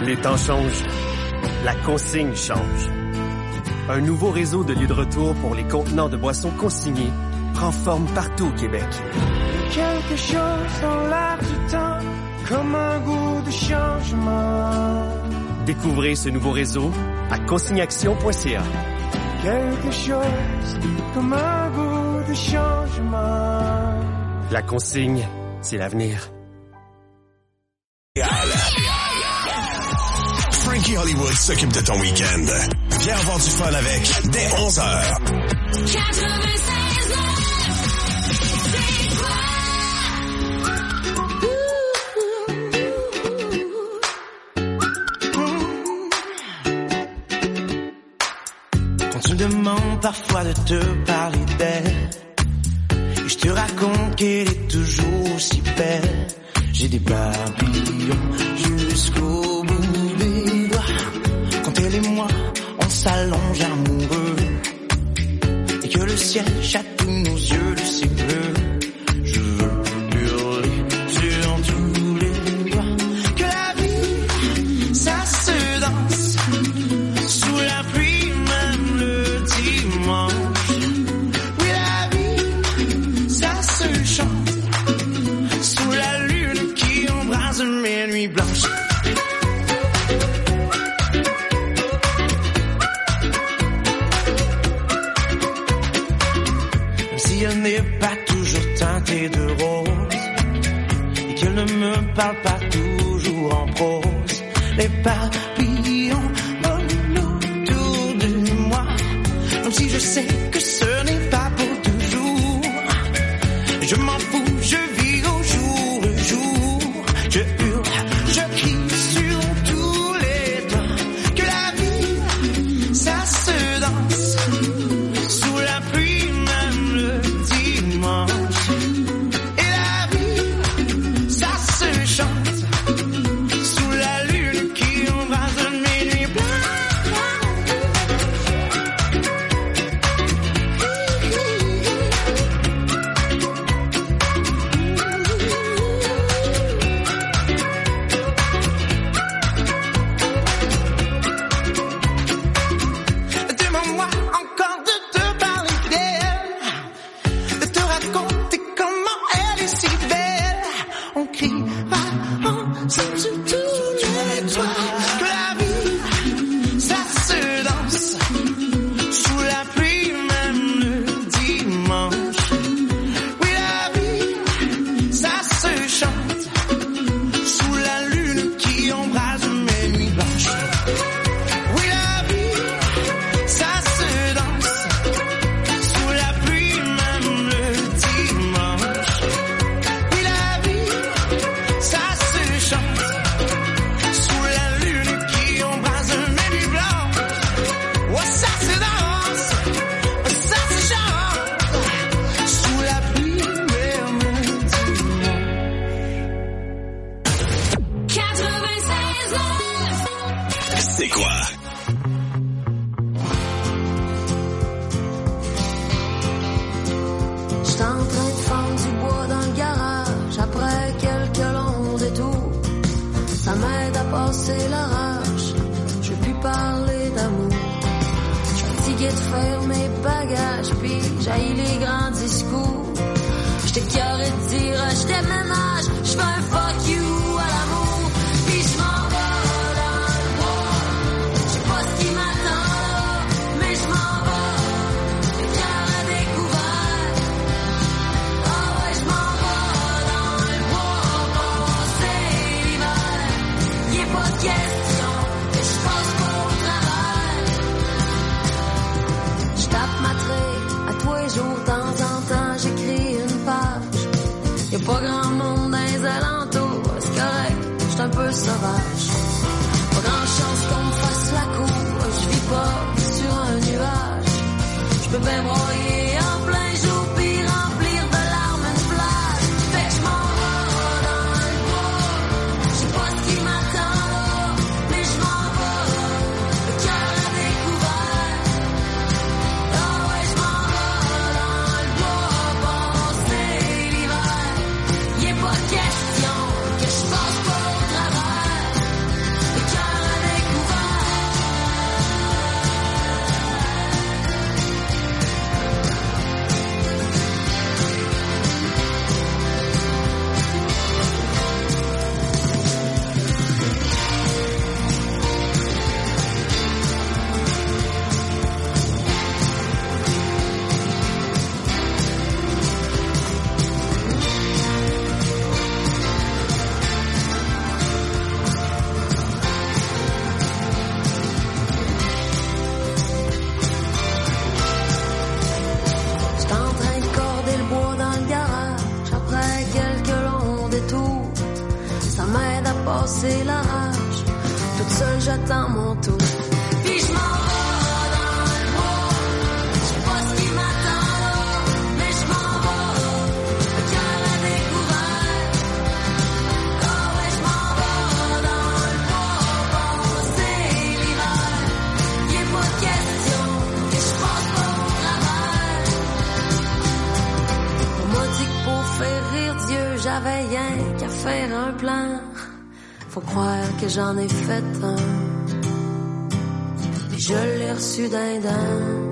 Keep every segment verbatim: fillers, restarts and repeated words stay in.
Les temps changent. La consigne change. Un nouveau réseau de lieux de retour pour les contenants de boissons consignés prend forme partout au Québec. Quelque chose dans l'air du temps, comme un goût de changement. Découvrez ce nouveau réseau à consignaction point c a. Quelque chose comme un goût de changement. La consigne, c'est l'avenir. Frankie Hollywood s'occupe de ton week-end. Viens avoir du fun avec dès onze heures. Quand tu me demandes parfois de te parler d'elle, et je te raconte qu'elle est toujours aussi belle, j'ai des papillons jusqu'au bout des doigts. Quand elle et moi, on s'allonge amoureux, et que le ciel chatouille nos yeux de ses bleus, je veux hurler sur tous les doigts que la vie, ça se danse sous la pluie, même le dimanche. Oui, la vie, ça se chante sous la lune qui embrase mes nuits blanches. Même si elle n'est pas toujours teintée de rose, et qu'elle ne me parle pas toujours en prose, les papillons volent autour de moi, même si je sais que ce n'est pas pour toujours. Je m'en fous, je vis au jour le jour, je hurle, je crie sur tous les toits que la vie, ça se danse sous la pluie, même le dimanche. Et la vie, ça se chante sous la lune qui embrase mes nuits blanches. Demande-moi encore de te parler d'elle, de te raconter comment elle est si belle. On criera ensemble sur tous les toits que la vie, ça se danse sous la pluie, même le dimanche. Oui, la vie, ça se chante sous la lune qui embrase mes nuits blanches. Oui, la vie, ça se danse sous la pluie, même le dimanche. Oui, la vie, ça se chante sous la lune qui embrase mes nuits blanches. Oh, ça se danse, oh, ça se chante sous la pluie, même le dimanche. C'est quoi? J'étais en train de fendre du bois dans le garage après quelques longs détours. Ça m'aide à passer l'orage. Je veux plus parler d'amour. Je suis fatigué de faire mes bagages, puis j'haïs les grands discours. J'étais carré de dire je déménage, je fais un fuck you à l'amour. Puis je m'en vais dans le bois. Je sais pas ce qui m'attend là, mais je m'en vais. Le cœur à découvert. Ah ouais, je m'en vais dans le bois passer l'hiver. Y est pas de question que je passe pas au travail. Je tape ma traite à tous les jours, de temps en temps j'écris une page. Y'a pas grand monde dans les alentours, c'est correct, j'suis un peu sauvage. Pas grand chance qu'on me fasse la cour, je vis pas sur un nuage. J'peux bien broyer en plein jour puis remplir de larmes une plage. Fait que j'm'en vais dans le bois, j'sais pas ce qui m'attend là, mais j'm'en vais, le cœur à découvert. Ah ouais, j'm'en vais dans le bois passer l'hiver. Y est pas question que je passe pas au travers, le cœur passer la rage. Toute seule, j'attends mon tour. Puis je m'en vais dans le bois. Je sais pas ce qui m'attend là, mais je m'en vais. Le cœur à découvert. Oh ouais, je m'en vais dans le bois. Passer l'hiver. Y'a pas de question que je passe pas la mer. On m'a dit que pour faire rire Dieu, j'avais rien qu'à faire un plan. Faut croire que j'en ai fait un. Et je l'ai reçu d'un d'un.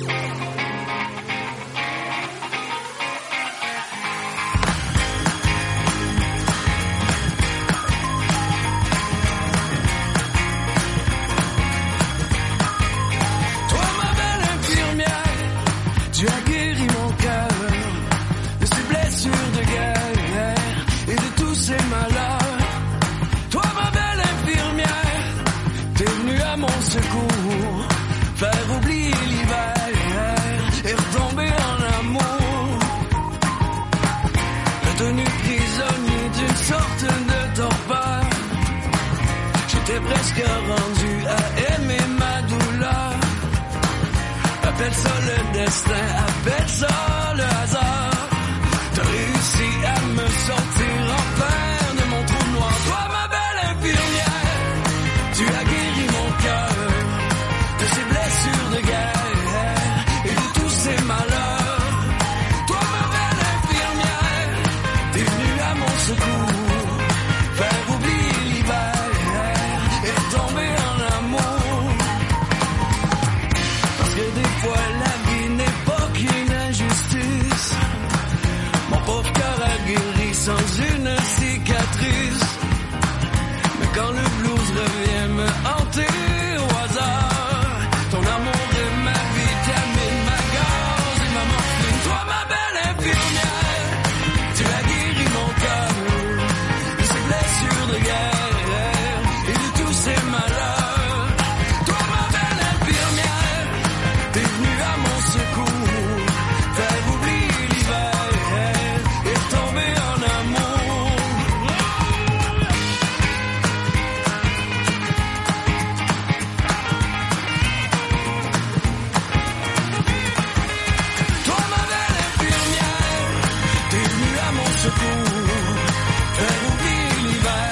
Presque rendu à aimer ma douleur. Appelle ça le destin, appelle ça le hasard. T'as réussi à me sortir enfin de mon trou noir. Toi ma belle infirmière, tu as guéri mon cœur de ces blessures de guerre et de tous ces malheurs. Toi ma belle infirmière, t'es venue à mon secours, faire oublier l'hiver. Tomber en amour. Parce que des fois la vie n'est pas qu'une injustice. Mon pauvre cœur a guéri sans une cicatrice. Mais quand le blues revient me hanter au hasard, ton amour est ma vitamine, ma gaz et ma morphine. Toi ma belle infirmière, tu as guéri mon cœur de ces blessures de guerre. C'est malheur. Toi ma belle infirmière, t'es venue à mon secours, faire oublier l'hiver et tomber en amour. Toi ma belle infirmière, t'es venue à mon secours, faire oublier l'hiver.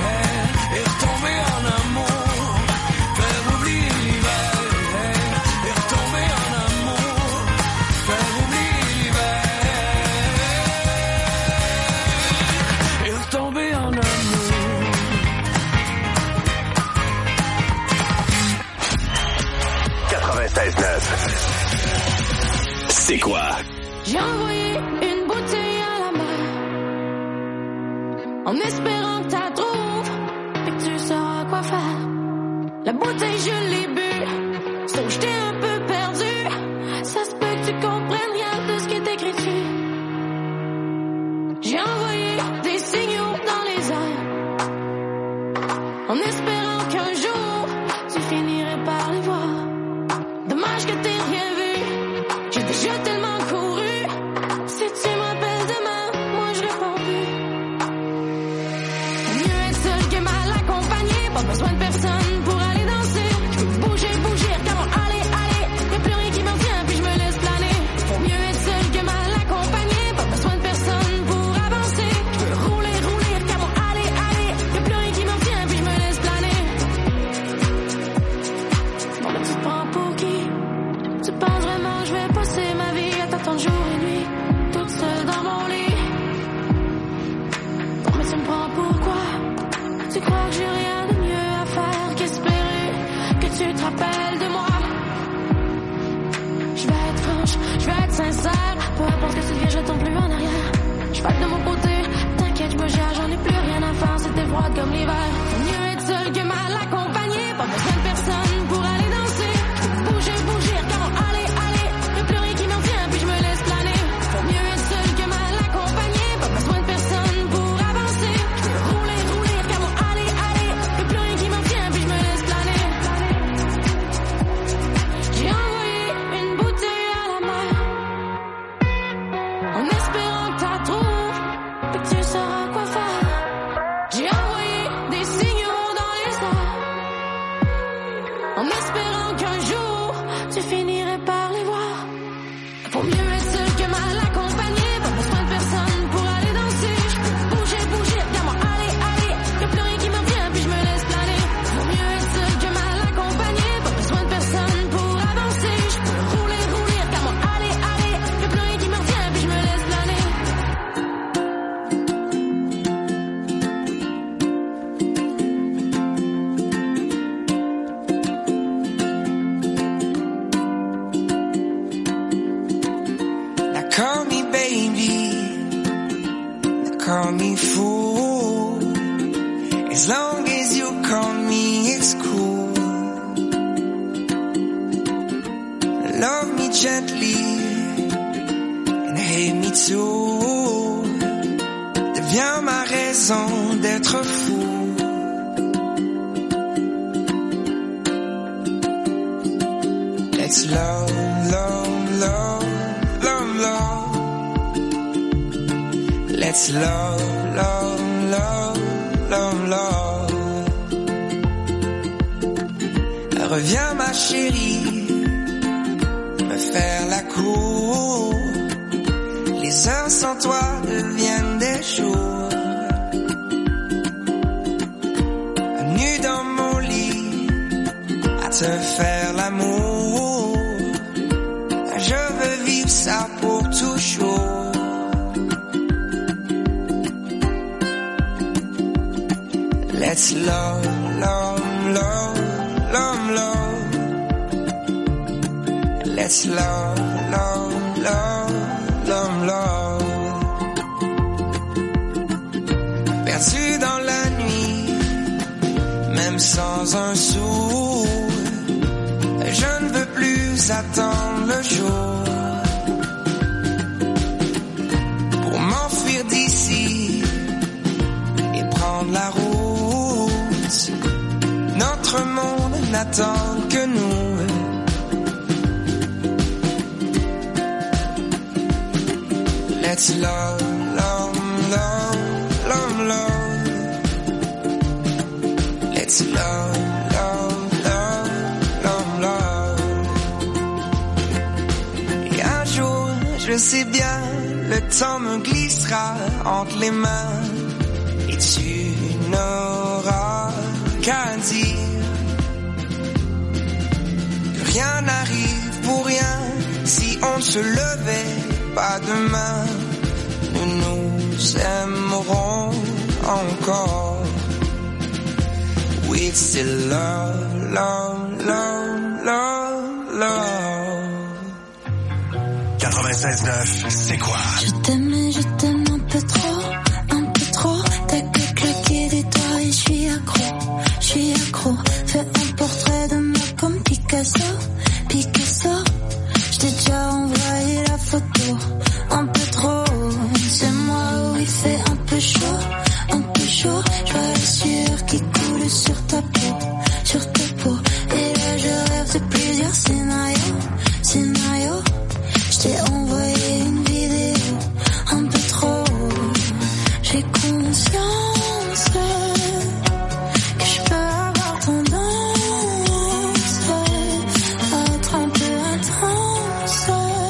C'est quoi? J'ai envoyé une bouteille à la mer en espérant que t'as trouves et que tu sauras quoi faire. La bouteille je l'ai bu, sauf que j'étais un peu perdu. Ça se peut que tu comprennes rien de ce qui est écrit dessus. J'ai envoyé des signaux dans les airs en espérant qu'un jour tu finirais par les voir. Dommage que t'aies rien vu. J'ai déjà tellement couru. Si tu m'appelles demain, moi je réponds plus. Mieux être seul que mal accompagné. Pas besoin de personne pour aller danser. Je peux bouger, bouger, regarde-moi, allez, allez. Y'a plus rien qui m'en tient, puis je me laisse planer. Faut mieux être seul que mal accompagné. Pas besoin de personne pour avancer. Je peux rouler, rouler, regarde-moi, allez, allez. Y'a plus rien qui m'en tient, puis je me laisse planer. Bon, mais tu te prends pour qui? Tu penses vraiment que je vais passer ma vie à t'attendre jour et nuit, toute seule dans mon lit? Non mais tu me prends pour quoi? Tu crois que j'ai rien de mieux à faire qu'espérer que tu te rappelles de moi? Je vais être franche, je vais être sincère. Peu importe ce que tu deviens, je tombe plus en arrière. Je vais de mon côté, t'inquiète, je me gère, j'en ai plus rien à faire. C'était froid comme l'hiver. Faut mieux être seul que mal accompagné. Pas besoin de personne pour aller danser. Je peux bouger, bouger, regarde-moi, allez, allez. Y'a plus rien qui m'en tient, puis je me laisse planer. Faut mieux être seul que mal accompagné. Pas besoin de personne pour avancer. Je peux rouler, rouler, regarde-moi, allez, allez. Y'a plus rien qui m'en tient, puis je me laisse planer. J'ai envoyé une bouteille à la mer en espérant que t'as trouvé, puis que tu sauras quoi faire. J'ai envoyé des As long as you call me, it's cool. Love me gently and hate me too. Deviens ma raison d'être fou. Let's love, love, love, love, love. Let's love, love, love, love, love. Reviens ma chérie, me faire la cour. Les heures sans toi deviennent des jours. Nu dans mon lit, à te faire l'amour. Je veux vivre ça pour toujours. Let's love, love, love, love, love. Let's love, love, love, love, love. Perdu dans la nuit, même sans un sou, je ne veux plus attendre le jour pour m'enfuir d'ici et prendre la route. Notre monde n'attend que nous. Let's love, love, love, love, love. Let's love, love, love, love, love. Et un jour, je sais bien, le temps me glissera entre les mains et tu n'auras qu'à dire que rien n'arrive pour rien si on ne se levait pas demain. Nous nous aimerons encore. We still love, love, love, love, love. quatre-vingt-seize neuf, c'est quoi? Je t'aime et je t'aime un peu trop, un peu trop. T'as que claquer des doigts et je suis accro, je suis accro. Fais un portrait de moi comme Picasso, Picasso. Je t'ai déjà envoyé la photo, un peu trop. C'est moi où il fait un peu chaud, un peu chaud. Je vois la sueur qui coule sur ta peau, sur ta peau. Et là je rêve de plusieurs scénarios, scénarios. Je t'ai envoyé une vidéo, un peu trop. J'ai conscience que je peux avoir tendance à être un peu intense.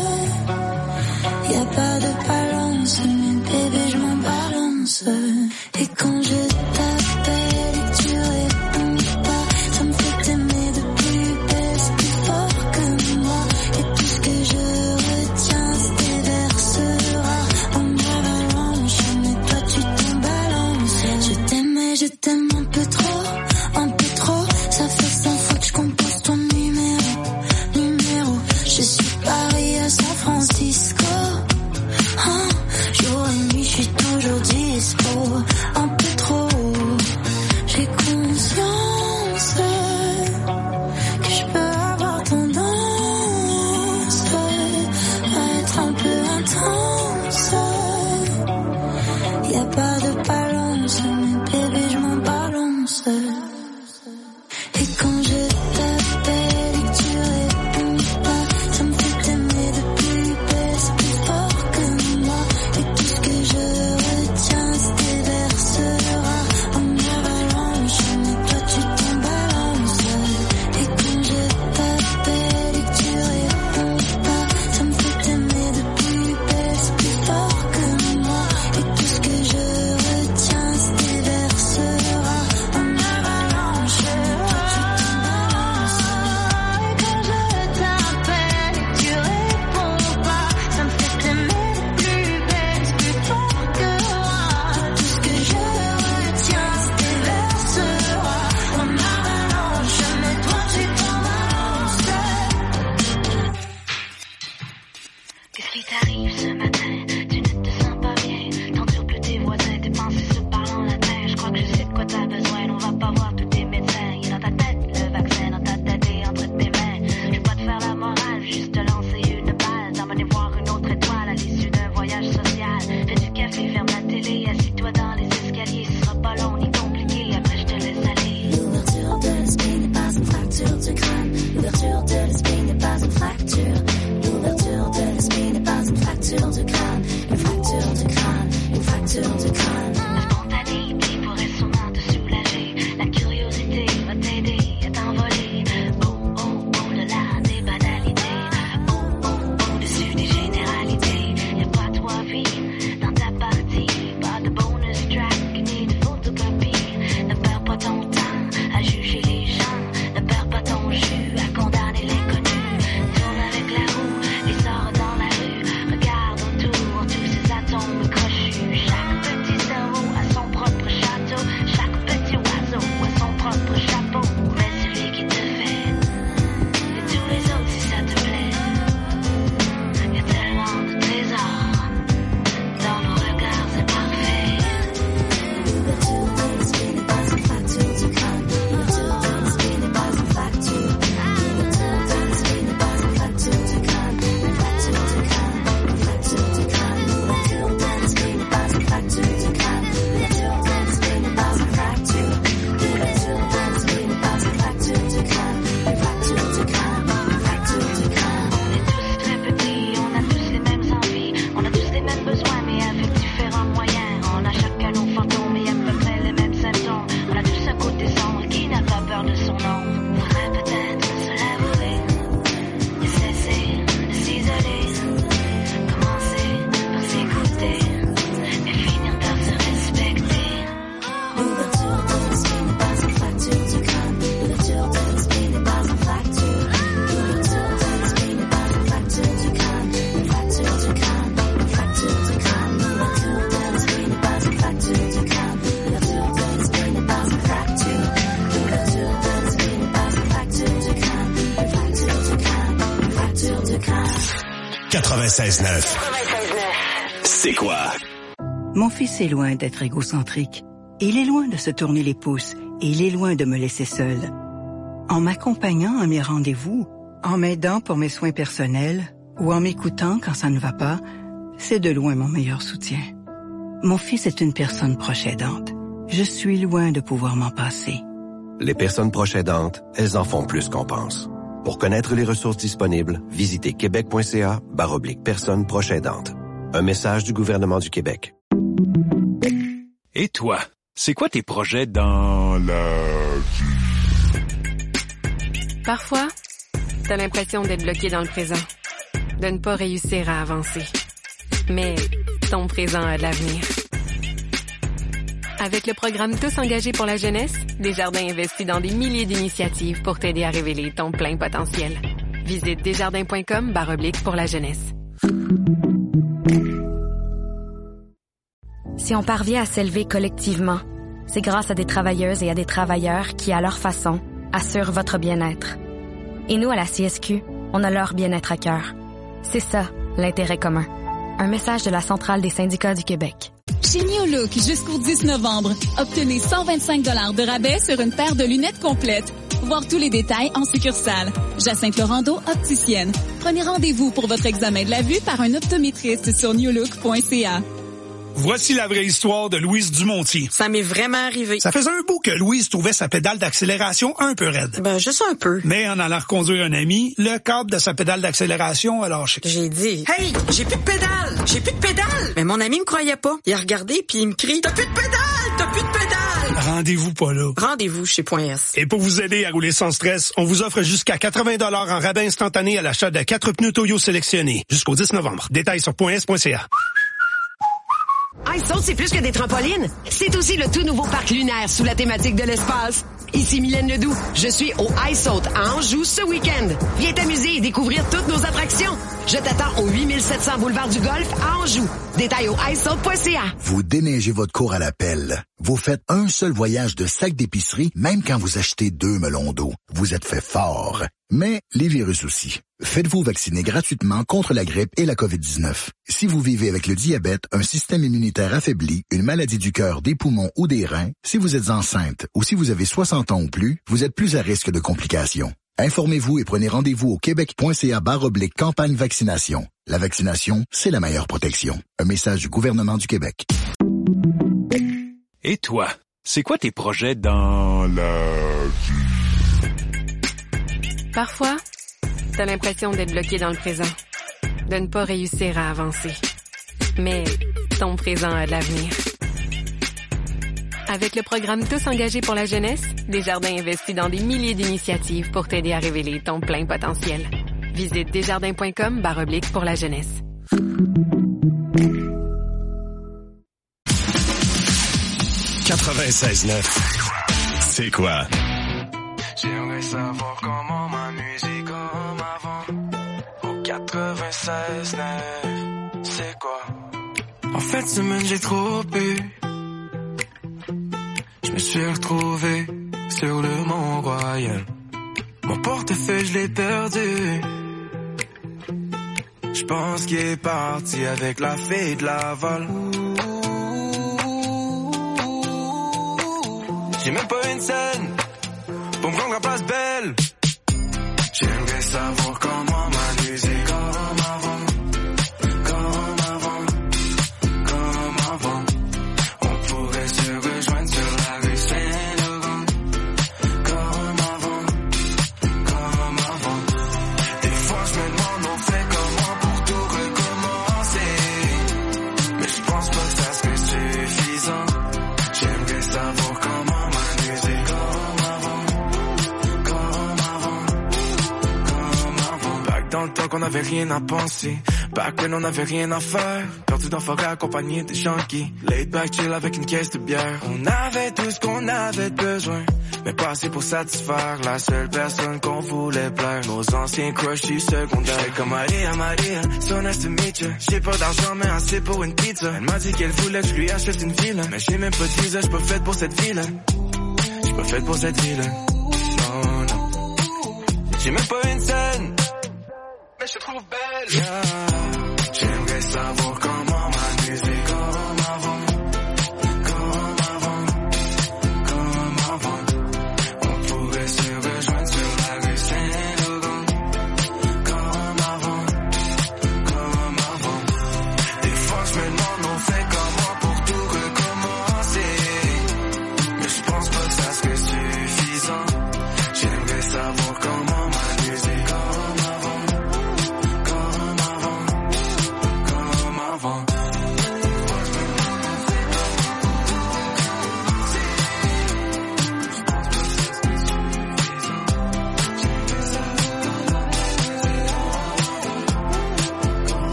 Y'a pas de balance, mais bébé je m'en balance. Et quand je t'appelle et que tu réponds pas, ça me fait t'aimer de plus belle, plus fort que moi. Et tout ce que je retiens, c'est tes vers sera en avalanche. Mais toi tu t'en balances. Je t'aime et je t'aime un peu trop, un peu trop. Ça fait cent fois que je compose ton numéro, numéro. Je suis Paris à San Francisco. Hein, jour et nuit, je suis toujours dispo. Un peu trop. J'ai conscience que je peux avoir tendance à être un peu intense. Y'a pas de balance, mais bébé je m'en balance. Et quand je t'appelle et que tu réponds pas, ça me fait t'aimer de plus belle, plus fort que moi. Et tout ce que je retiens, c'est tes vers sera en avalanche. Mais toi tu t'en balances. Et quand je t'appelle et que tu réponds pas, ça me fait t'aimer de plus belle, plus fort que moi. Et tout ce que je retiens, c'est tes vers sera en avalanche. quatre-vingt-seize neuf. C'est quoi? Mon fils est loin d'être égocentrique. Il est loin de se tourner les pouces et il est loin de me laisser seul. En m'accompagnant à mes rendez-vous, en m'aidant pour mes soins personnels ou en m'écoutant quand ça ne va pas, c'est de loin mon meilleur soutien. Mon fils est une personne proche aidante. Je suis loin de pouvoir m'en passer. Les personnes proches aidantes, elles en font plus qu'on pense. Pour connaître les ressources disponibles, visitez québec.ca barre oblique personnes proches aidantes. Un message du gouvernement du Québec. Et toi, c'est quoi tes projets dans la vie? Parfois, t'as l'impression d'être bloqué dans le présent, de ne pas réussir à avancer. Mais ton présent a de l'avenir. Avec le programme Tous engagés pour la jeunesse, Desjardins investit dans des milliers d'initiatives pour t'aider à révéler ton plein potentiel. Visite desjardins.com barre oblique pour la jeunesse. Si on parvient à s'élever collectivement, c'est grâce à des travailleuses et à des travailleurs qui, à leur façon, assurent votre bien-être. Et nous, à la C S Q, on a leur bien-être à cœur. C'est ça, l'intérêt commun. Un message de la Centrale des syndicats du Québec. Chez New-Look, jusqu'au dix novembre, obtenez cent vingt-cinq dollars de rabais sur une paire de lunettes complètes. Voir tous les détails en succursale. Jacinthe Laurando, opticienne. Prenez rendez-vous pour votre examen de la vue par un optométriste sur new look point c a. Voici la vraie histoire de Louise Dumontier. Ça m'est vraiment arrivé. Ça faisait un bout que Louise trouvait sa pédale d'accélération un peu raide. Ben, juste un peu. Mais en allant reconduire un ami, le câble de sa pédale d'accélération a lâché. J'ai dit, « Hey, j'ai plus de pédale! J'ai plus de pédale! » Mais mon ami me croyait pas. Il a regardé puis il me crie, « T'as plus de pédale! T'as plus de pédale! » Rendez-vous pas là. Rendez-vous chez Point S. Et pour vous aider à rouler sans stress, on vous offre jusqu'à quatre-vingts dollars en rabais instantané à l'achat de quatre pneus Toyo sélectionnés. Jusqu'au dix novembre. Détails sur point s point c a. iSaute, c'est plus que des trampolines. C'est aussi le tout nouveau parc lunaire sous la thématique de l'espace. Ici Mylène Ledoux. Je suis au iSaute à Anjou ce week-end. Viens t'amuser et découvrir toutes nos attractions. Je t'attends au huit mille sept cents boulevard du Golfe à Anjou. Détails au i saute point c a. Vous déneigez votre cour à la pelle. Vous faites un seul voyage de sac d'épicerie, même quand vous achetez deux melons d'eau. Vous êtes fait fort. Mais les virus aussi. Faites-vous vacciner gratuitement contre la grippe et la covid dix-neuf. Si vous vivez avec le diabète, un système immunitaire affaibli, une maladie du cœur, des poumons ou des reins, si vous êtes enceinte ou si vous avez soixante ans ou plus, vous êtes plus à risque de complications. Informez-vous et prenez rendez-vous au québec.ca barre oblique campagne vaccination. La vaccination, c'est la meilleure protection. Un message du gouvernement du Québec. Et toi, c'est quoi tes projets dans la vie? Parfois, t'as l'impression d'être bloqué dans le présent, de ne pas réussir à avancer. Mais ton présent a de l'avenir. Avec le programme Tous engagés pour la jeunesse, Desjardins investit dans des milliers d'initiatives pour t'aider à révéler ton plein potentiel. Visite desjardins.com barre oblique pour la jeunesse. quatre-vingt-seize neuf. C'est quoi? J'aimerais savoir comment m'amuser comme avant. Au quatre-vingt-seize neuf, c'est quoi? En fait, semaine, j'ai trop bu. Je me suis retrouvé sur le Mont-Royal. Mon portefeuille, je l'ai perdu. Je pense qu'il est parti avec la fille de Laval. J'ai même pas une scène pour me rendre en place belle. J'aimerais savoir comment m'amuser comme avant. Comme avant. Comme avant. On pourrait se rejoindre sur la rue Saint-Laurent. Comme avant. Comme avant. Des fois je me demande on fait comment pour tout recommencer. Mais je pense pas que ça serait suffisant. J'aimerais savoir comment dans le temps qu'on avait rien à penser, back when on avait rien à faire, perdu dans forêt accompagné des gens qui laid back chill avec une caisse de bière. On avait tout ce qu'on avait besoin, mais pas assez pour satisfaire la seule personne qu'on voulait plaire. Nos anciens crushs du secondaire. J'étais comme Maria, Maria, so nice to meet you. J'ai pas d'argent mais assez pour une pizza. Elle m'a dit qu'elle voulait que je lui achète une ville, mais j'ai même pas de visa, j'suis pas faite pour cette ville. J'suis pas faite pour cette ville. Non, non. J'ai même pas une scène, mais je te trouve belle. Yeah.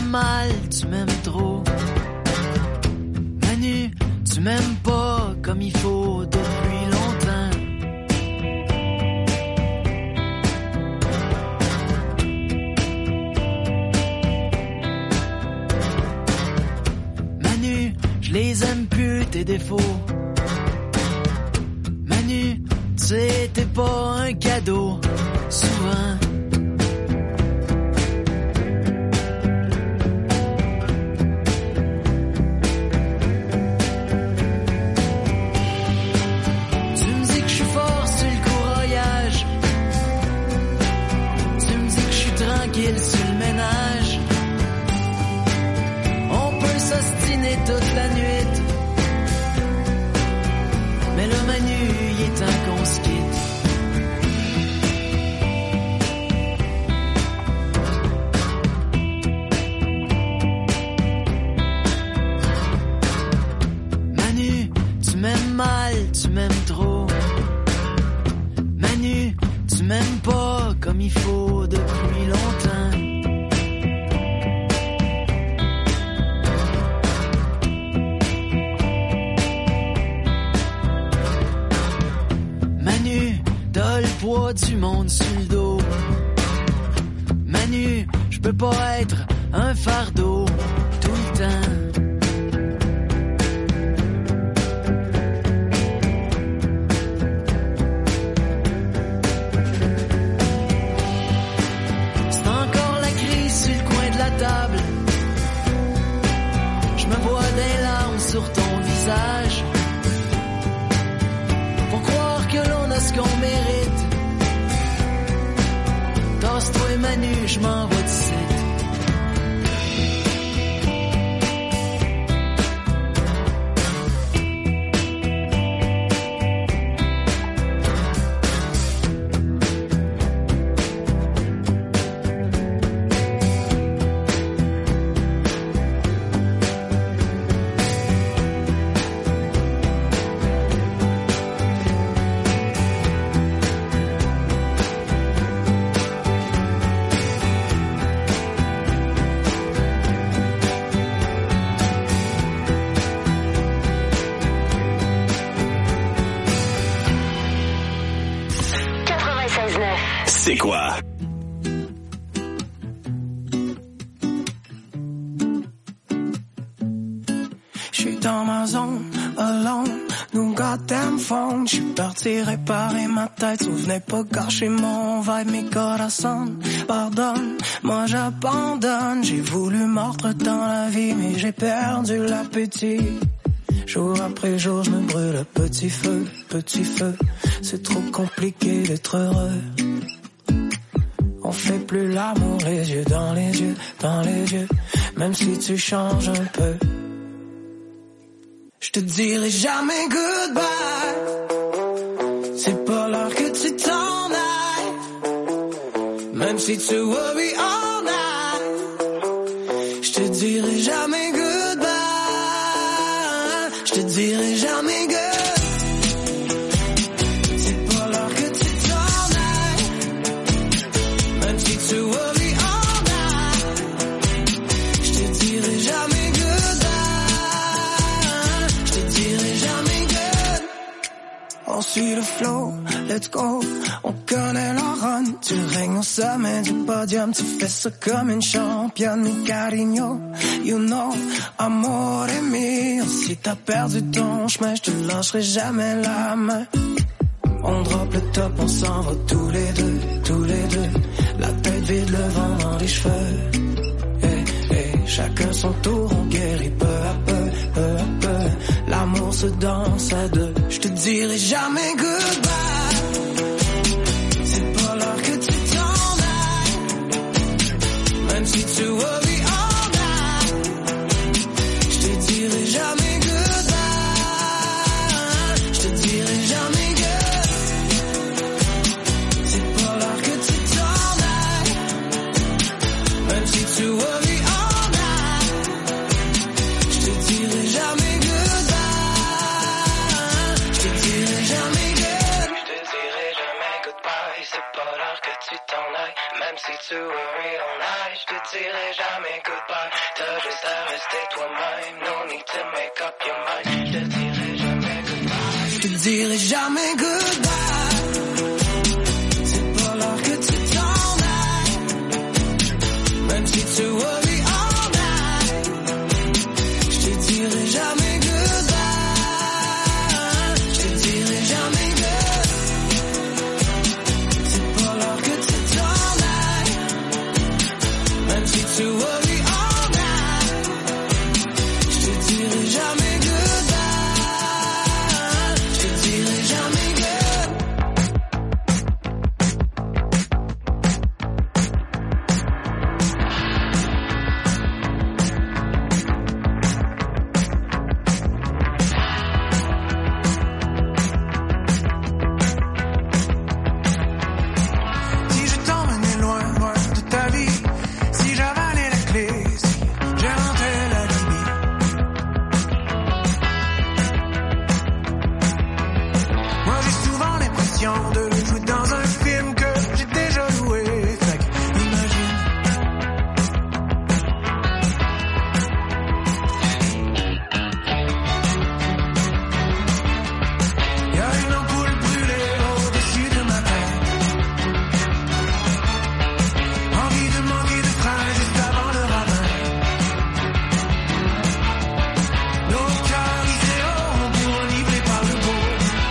m'aimes mal, tu m'aimes trop. Manu, tu m'aimes pas comme il faut depuis longtemps. Manu, je les aime plus tes défauts. Manu, tu sais t'es pas un cadeau, souvent. Sur le ménage, on peut s'ostiner toute la nuit, mais le Manu, il est temps qu'on se quitte. Manu, tu m'aimes mal, tu m'aimes trop. Manu, tu m'aimes pas comme il faut depuis longtemps. Manu, t'as le poids du monde sur le dos. Manu, je peux pas être un fardeau tout le temps. Je me vois des larmes sur ton visage, pour croire que l'on a ce qu'on mérite. Tasse-toi Manu, je m'en vais d'ici. C'est quoi? J'suis dans ma zone, alone, no goddamn phone. J'suis parti réparer ma tête, souvenez pas gâcher mon vibe, mes corazones. Pardonne, moi j'abandonne. J'ai voulu mordre dans la vie, mais j'ai perdu l'appétit. Jour après jour, je me brûle à petit feu, petit feu. C'est trop compliqué d'être heureux. On fait plus l'amour, les yeux dans les yeux, dans les yeux. Même si tu changes un peu, je te dirai jamais goodbye. C'est pas l'heure que tu t'en ailles. Même si tu worry all night, je te dirai jamais goodbye. Je te dirai jamais goodbye. On suit le flow, let's go, on connaît la run. Tu règnes au sommet du podium, tu fais ça comme une championne. Mi cariño, you know, amore mio. Si t'as perdu ton chemin, je te lâcherai jamais la main. On drop le top, on s'en va tous les deux, tous les deux. La tête vide, le vent dans les cheveux. Hey, hey, chacun son tour, on guérit peu à peu, peu à peu. L'amour se danse à deux. Je te dirai jamais goodbye. C'est pas l'heure que tu t'en ailles. Même si tu worry all night, je te dirai jamais goodbye. Je te dirai jamais goodbye. C'est pas l'heure que tu t'en ailles. Même si tu worry all night, je te dirai jamais goodbye. Je te dirai jamais goodbye. c'est pas l'heure que tu t'en ailles. Même si tu worry all night, je te dirai jamais goodbye. T'as juste à rester toi-même, no need to make up your mind. Je te dirai jamais goodbye. Je te dirai jamais goodbye. C'est pas l'heure que tu t'en ailles. Même si tu worry all night, je te dirai jamais goodbye. Je te dirai jamais goodbye. C'est pas l'heure que tu t'en ailles. Même si tu worry all night, je te dirai jamais goodbye. Je te dirai jamais goodbye. Si je t'emmenais loin, loin de ta vie, si j'avalais la clé, si j'inventais la limite. Moi j'ai souvent l'impression de jouer dans un film que j'ai déjà joué. Fait que imagine. Y'a une ampoule brûlée au-dessus de ma tête. Envie de manquer de frein juste avant le ravin. Nos cœurs idéaux pour enivrer par le beau.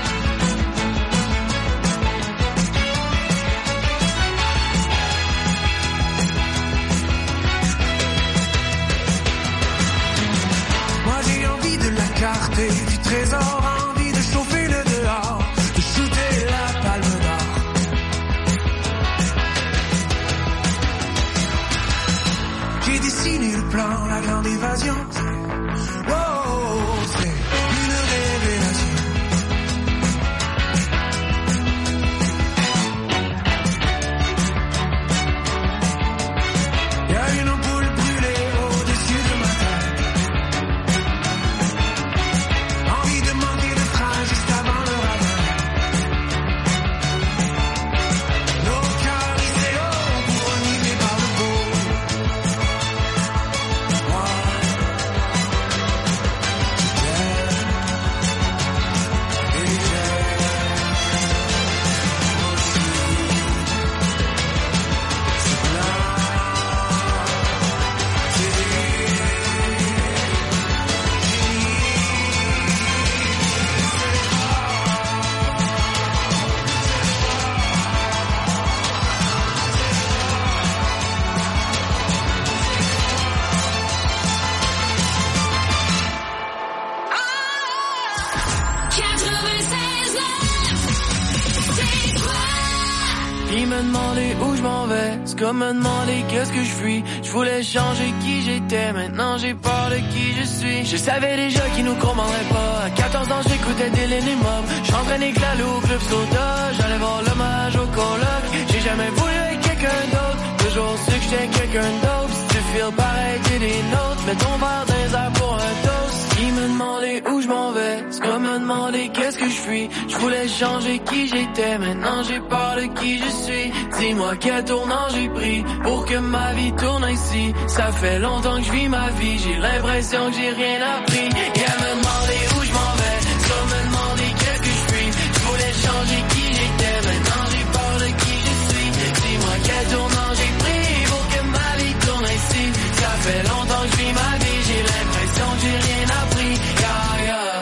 Moi j'ai envie de la carte et du trésor, envie de chauffer le dehors, de shooter la palme d'or. J'ai dessiné le plan, la grande évasion. Wow, c'est une révélation. Y'a une ampoule brûlée au-dessus de ma tête. Envie de manquer de frein juste avant le ravin. Nos cœurs idéaux pour enivrer par le beau. Moi, j'aime et j'aime aussi. C'est plein, c'est Il m'a demandé où je m'en vais, c'est comme me demander qu'est-ce que je fuis. Je voulais changer qui j'étais, maintenant j'ai peur de qui je suis. Je savais déjà qu'ils nous comprendraient pas. À quatorze ans j'écoutais des Mob. J'entraînais que la loup, club soda. J'allais voir l'hommage au coloc. J'ai jamais voulu être quelqu'un d'autre, toujours su que j'étais quelqu'un d'autre. Si tu feels pareil t'es des nôtres, mets ton verre dans les airs pour un toast. Il me demandait où je m'en vais, c'est comme me demander qu'est-ce que je fuis. Je voulais changer qui j'étais, maintenant j'ai peur de qui je suis. Dis-moi quel tournant j'ai pris pour que ma vie tourne ici. Ça fait longtemps que je vis ma vie, j'ai l'impression que j'ai rien appris. Et elle me demandait où je m'en vais, c'est comme me demander qu'est-ce que je suis. Je voulais changer qui j'étais, maintenant j'ai peur de qui je suis. Dis-moi quel tournant j'ai pris pour que ma vie tourne ici. Ça fait longtemps que je vis ma vie, j'ai l'impression que j'ai rien appris. Yeah, yeah.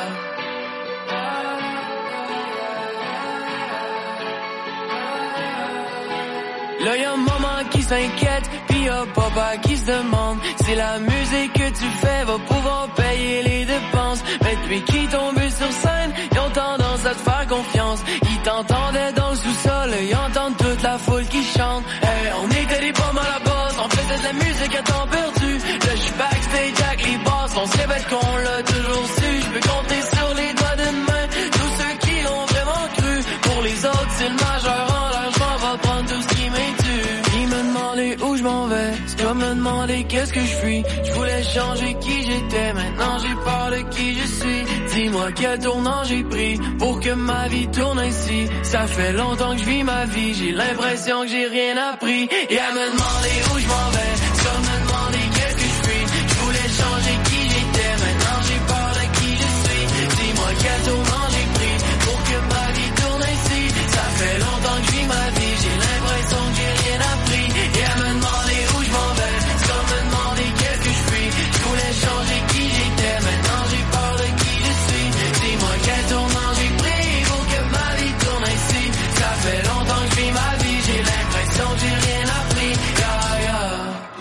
Là y'a un maman qui s'inquiète, pis y'a papa qui se demande si la musique que tu fais va pouvoir payer les dépenses. Mais depuis qu'ils tombent sur scène, ils ont tendance à te faire confiance. Ils t'entendaient dans le sous-sol, ils entendent toute la foule qui chante. Hey, on était des pommes à la base, on faisait de la musique à temps perdu. Là j'suis backstage avec les boss, on se répète qu'on l'a toujours su. J'peux compter sur les doigts d'une main tous ceux qui l'ont vraiment cru. Pour les autres c'est le majeur en l'air, j'm'en vais prendre tout ce qui m'est dû. Ils me demandaient où je m'en vais, c'est comme me demander qu'est-ce que je suis. Je voulais changer qui j'étais, maintenant j'ai peur de qui je suis. Dis-moi quel tournant j'ai pris pour que ma vie tourne ainsi. Ça fait longtemps que je vis ma vie, j'ai l'impression que j'ai rien appris. Et à me demander où je m'en vais, c'est comme me demander qu'est-ce que je suis. Je voulais changer qui j'étais, maintenant j'ai peur de qui je suis. Dis-moi quel tournant j'ai pris pour que ma vie tourne ainsi. Ça fait longtemps que je vis ma vie, j'ai l'impression que j'ai rien appris. Et à me demander où je m'en vais, c'est comme me demander qu'est-ce que je suis. Je voulais changer qui j'étais, maintenant j'ai peur de qui je suis. Dis-moi quel tournant j'ai pris pour que ma vie tourne ainsi. Ça fait longtemps que je vis ma vie, j'ai l'impression que j'ai rien appris. Yeah, yeah.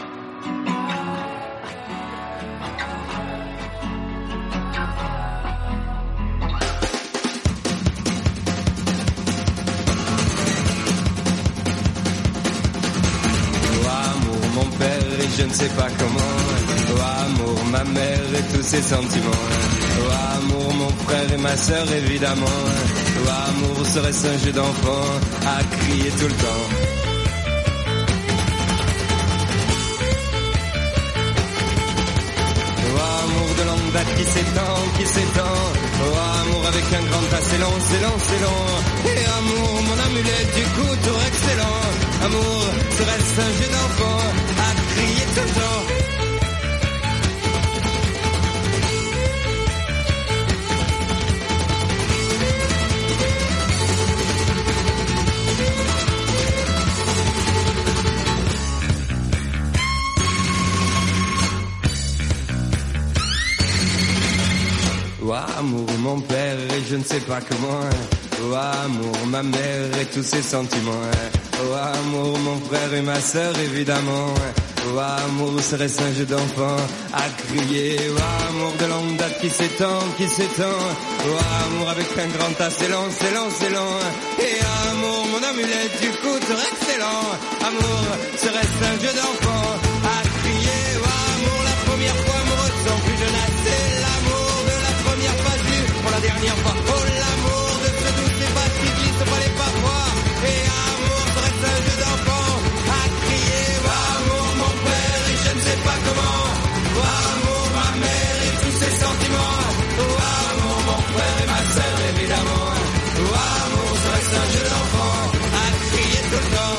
Mon père et je ne sais pas comment. Oh amour, ma mère et tous ses sentiments. Oh amour, mon frère et ma sœur évidemment. Oh amour, serait-ce un jeu d'enfant à crier tout le temps. Oh amour de longue date qui s'étend, qui s'étend. Oh amour avec un grand tas, c'est long, c'est long, c'est long. Et amour, mon amulette du coup, tour excellent. Amour, serait-ce un jeu d'enfant à crier tout le temps. Oh amour, mon père et je ne sais pas comment. Oh amour, ma mère et tous ses sentiments. Oh amour, mon frère et ma sœur évidemment. Oh amour, serait-ce un jeu d'enfant à crier. Oh amour de longue date qui s'étend, qui s'étend. Oh amour avec un grand tas, c'est long, c'est long, c'est long. Et amour, mon amulette du coup, excellent. Amour, serait-ce un jeu d'enfant à crier. Oh amour, la première fois amoureux sans plus jeunesse. C'est l'amour de la première phase vue pour la dernière fois. Oh l'amour de ce doux, c'est pas ce qui glisse, fallait pas voir. Et amour, serait-ce un jeu d'enfant à crier. Oh amour, mon père et je ne sais pas comment. Oh amour, ma mère et tous ses sentiments. Oh amour, mon frère et ma sœur évidemment. Oh amour, serait-ce un jeu d'enfant à crier tout le temps.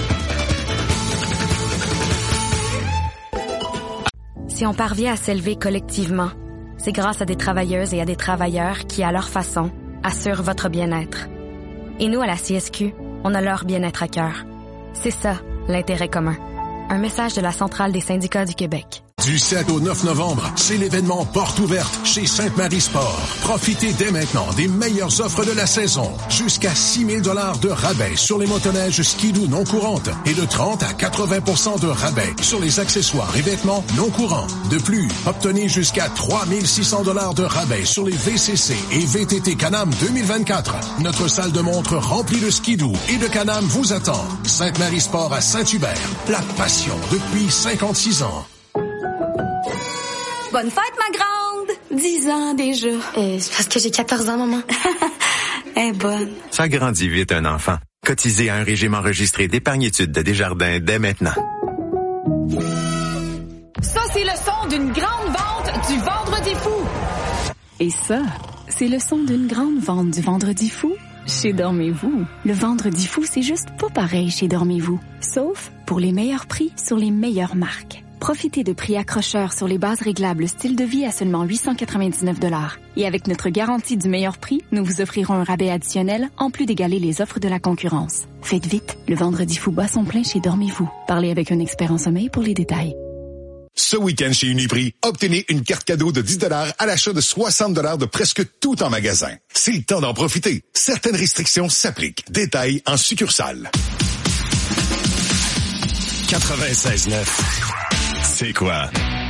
Si on parvient à s'élever collectivement, c'est grâce à des travailleuses et à des travailleurs qui, à leur façon, assurent votre bien-être. Et nous, à la C S Q, on a leur bien-être à cœur. C'est ça, l'intérêt commun. Un message de la Centrale des syndicats du Québec. Du sept au neuf novembre, c'est l'événement Porte ouverte chez Sainte-Marie Sport. Profitez dès maintenant des meilleures offres de la saison. Jusqu'à six mille dollars de rabais sur les motoneiges skidoo non courantes et de trente à quatre-vingts pour cent de rabais sur les accessoires et vêtements non courants. De plus, obtenez jusqu'à trois mille six cents dollars de rabais sur les V C C et V T T Can-Am deux mille vingt-quatre. Notre salle de montre remplie de skidoo et de Can-Am vous attend. Sainte-Marie Sport à Saint-Hubert. La passion depuis cinquante-six ans. Bonne fête, ma grande! Dix ans déjà. Euh, c'est parce que j'ai quatorze ans, maman. Elle est bonne. Ça grandit vite un enfant. Cotisez à un régime enregistré d'épargne-études de Desjardins dès maintenant. Ça, c'est le son d'une grande vente du Vendredi fou. Et ça, c'est le son d'une grande vente du Vendredi fou chez Dormez-vous. Le Vendredi fou, c'est juste pas pareil chez Dormez-vous. Sauf pour les meilleurs prix sur les meilleures marques. Profitez de prix accrocheurs sur les bases réglables style de vie à seulement huit cent quatre-vingt-dix-neuf dollars. Et avec notre garantie du meilleur prix, nous vous offrirons un rabais additionnel en plus d'égaler les offres de la concurrence. Faites vite, le Vendredi fou bat son plein chez Dormez-vous. Parlez avec un expert en sommeil pour les détails. Ce week-end chez Uniprix, obtenez une carte cadeau de dix dollars à l'achat de soixante dollars de presque tout en magasin. C'est le temps d'en profiter. Certaines restrictions s'appliquent. Détails en succursale. quatre-vingt-seize neuf. C'est quoi?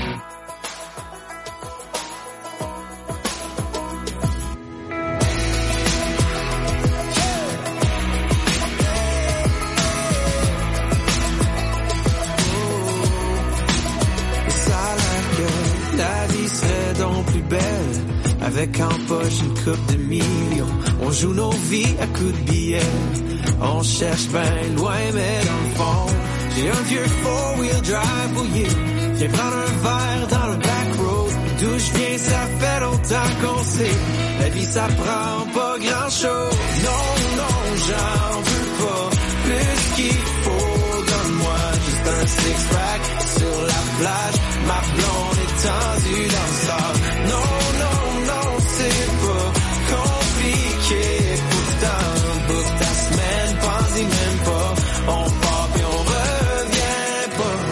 La vie serait donc plus belle avec en poche une coupe de millions. On joue nos vies à coups de billets. On cherche bien loin, mais dans le fond, J'ai un vieux four-wheel drive pour you. Viens prendre un verre dans le back road. D'où je viens, ça fait longtemps qu'on sait. La vie, ça prend pas grand-chose. Non, non, j'en veux pas plus qu'il faut. Donne-moi juste un six-pack sur la plage. Ma blonde est tendue dans le sable. Non, non, non, c'est pas compliqué. Pourtant, bouffe ta semaine, pense-y même pas. On part puis on revient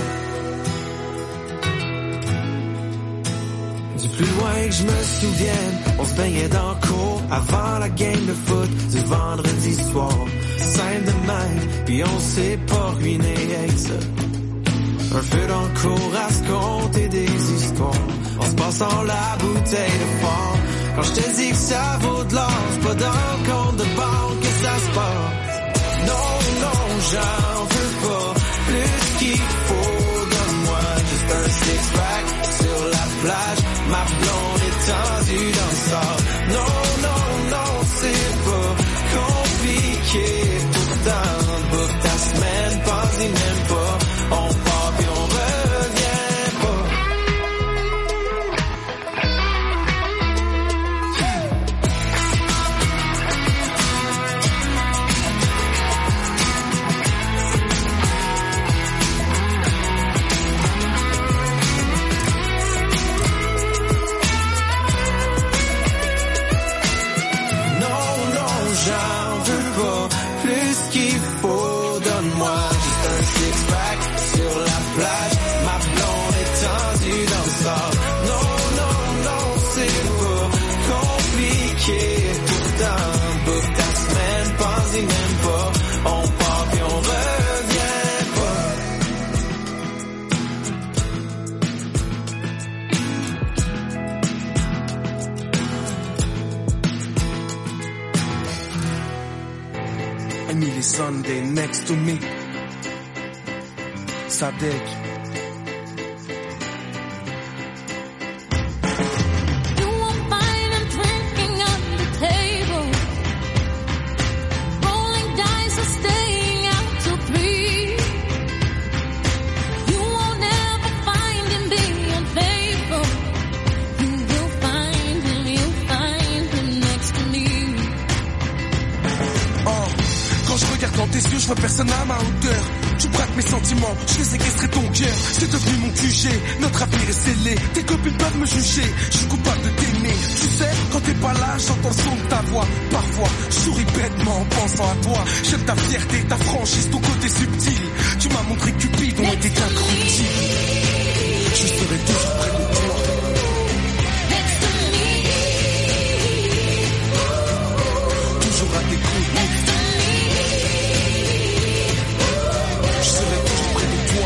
pas. Du plus loin que je me souvienne, on se baignait dans le cours avant la game de foot du vendredi soir. Simple de même, puis on s'est pas ruiné avec ça. Un feu dans le cours à se compter des histoires. En se passant la bouteille de fort. Quand je te dis que ça vaut de l'or, c'est pas dans le compte de banque que ça se passe. Non, non, j'en veux pas plus qu'il faut. Donne-moi juste un six-pack sur la plage. Ma blonde est tendue dans le sable. Non, non, non, c'est pas compliqué. Pourtant, bouffe ta semaine, pense-y même pas. On part puis on revient pas. Non, non, j'en veux pas plus qu'il faut. Donne-moi juste un six-pack sur la plage. Ma blonde est tendue dans le sable. Non, non, non, c'est pas compliqué. Pourtant, bouffe ta semaine, pense-y même pas. On part puis on revient pas. Emily Sunday next to me. Sadek. You won't find him drinking at the table, rolling dice or staying out till three. You won't ever find him being unfaithful. You will find him, you'll find him next to me. Oh, quand je regarde dans tes yeux, je vois personne à ma hauteur. Tu braques mes sentiments, je vais séquestrer ton cœur. C'est devenu mon Q G, notre avenir est scellé. Tes copines peuvent me juger, je suis coupable de t'aimer. Tu sais, quand t'es pas là, j'entends le son de ta voix. Parfois, je souris bêtement en pensant à toi. J'aime ta fierté, ta franchise, ton côté subtil. Tu m'as montré que Cupidon était incorruptible. Je serai toujours près de toi. Toujours à tes côtés. Je serai toujours près de toi.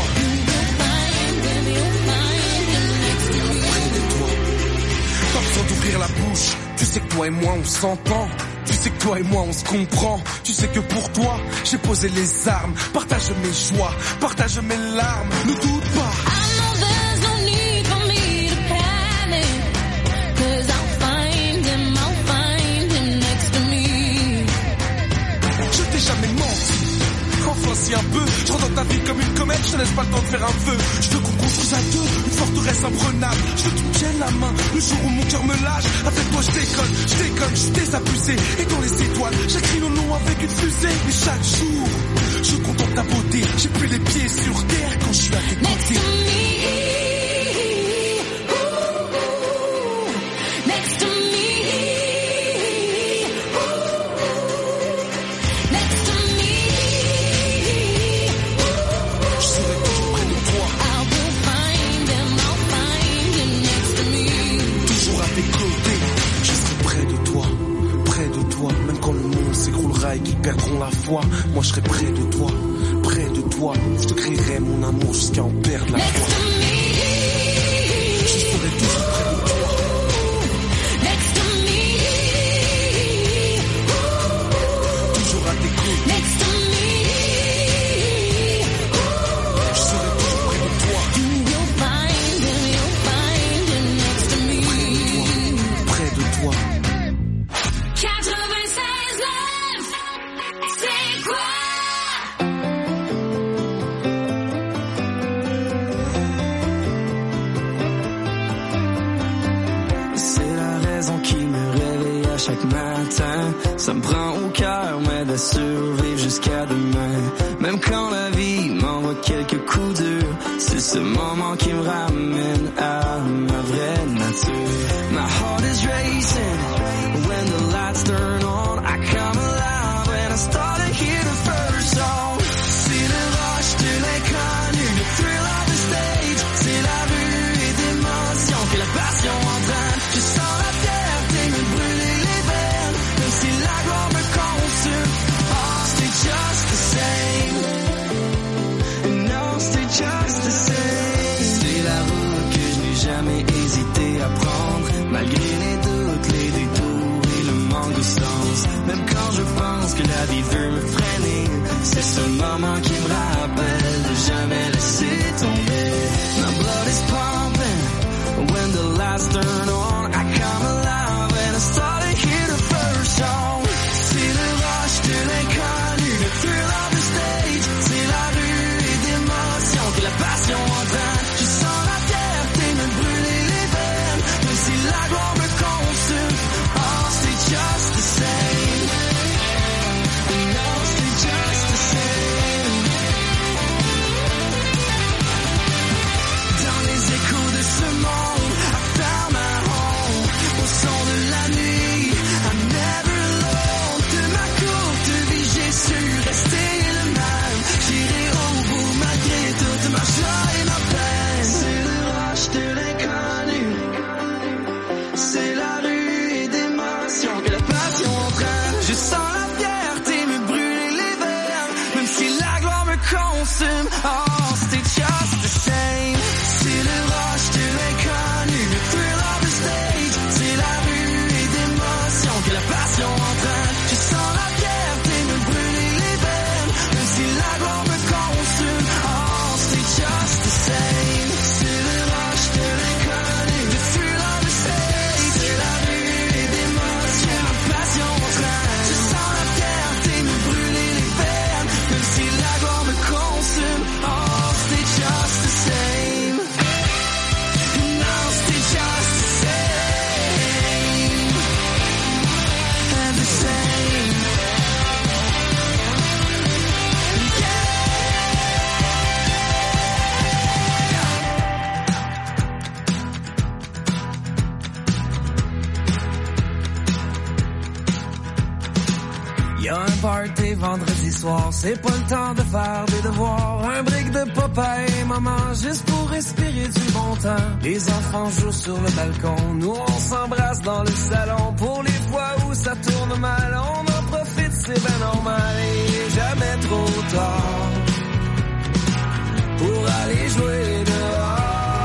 Près de toi. Pas besoin d'ouvrir la bouche. Tu sais que toi et moi on s'entend. Tu sais que toi et moi on se comprend. Tu sais que pour toi j'ai posé les armes. Partage mes joies, partage mes larmes. Ne doute pas. I know there's no need for me to panic, 'cause I'll find him, I'll find him next to me. Je t'ai jamais menti. Enfin si un peu, je rentre dans ta vie comme une comète, je te laisse pas le temps de faire un feu. Je veux qu'on construise à deux une forteresse imprenable. Je veux que tu me tiennes la main le jour où mon cœur me lâche. Avec toi je déconne, je déconne, je suis désabusé. Et dans les étoiles, j'écris nos noms avec une fusée. Mais chaque jour, je contemple ta beauté. J'ai plus les pieds sur terre quand je suis à tes côtés. Next to me. Et qui perdront la foi, moi je serai près de toi, près de toi, je te crierai mon amour jusqu'à en perdre la foi. Je serai toujours près de toi. Next to me. Toujours à tes côtés. Next to me. Je serai toujours près de toi. You'll find him, you'll find him next to me. Près de toi. quatre-vingt-seize neuf, c'est quoi? Ça me prend au cœur, mais de survivre jusqu'à demain. Même quand la vie m'envoie quelques coups durs, c'est ce moment qui me ramène à ma vraie nature. My heart is racing when the lights turn on. I come alive when I start to hear the first song. C'est le rush de l'inconnu, le thrill of the stage. C'est la rue et d'émotion que la passion entraîne. Je sens la fierté me brûler les veines, même si la gloire me consume. Oh, c'est just the same. No, c'est just the same. C'est la route que je n'ai jamais hésité à prendre, malgré les doutes, les détours et le manque de sens. Même quand je pense que la vie veut me freiner, c'est ce moment qui me rappelle de jamais laisser tomber. My blood is pumping when the lights turn on. I come alive when I start to hear the first song. C'est le rush de l'inconnu, le thrill of the stage. C'est la rue et d'émotion que la passion entraîne. Je sens la fierté me brûler les veines, même si la gloire me consume. Oh, c'est just the same. No, c'est just the same. Dans les échos de ce monde, I found my home. Au son de la nuit, I'm never alone. De ma courte vie, j'ai su rester le même. J'irai au bout malgré toute ma joie et ma peine. C'est le rush de l'inconnu, c'est la rue et d'émotion que la passion entraîne. Je sens la fierté me brûler les veines, même si la gloire me consume. Oh, c'est just the same. C'est le rush de l'inconnu, le thrill of the stage. C'est la rue et d'émotion que la passion entraîne. Je sens la fierté me brûler les veines, même si la gloire me consume. Oh, c'est just the same. C'est le rush de l'inconnu, le thrill of the stage. C'est la rue et d'émotion, la passion entraîne. Je sens la fierté me brûler les veines, même si la gloire me consume. Oh, c'est just the same. No, c'est just the same. And the same. Y'a un party vendredi soir, c'est pas le temps de faire des devoirs. Un brick de papa et maman, juste pour respirer du bon temps. Les enfants jouent sur le balcon, nous on s'embrasse dans le salon. Pour les fois où ça tourne mal, on en profite, c'est ben normal. Et jamais trop tard pour aller jouer dehors.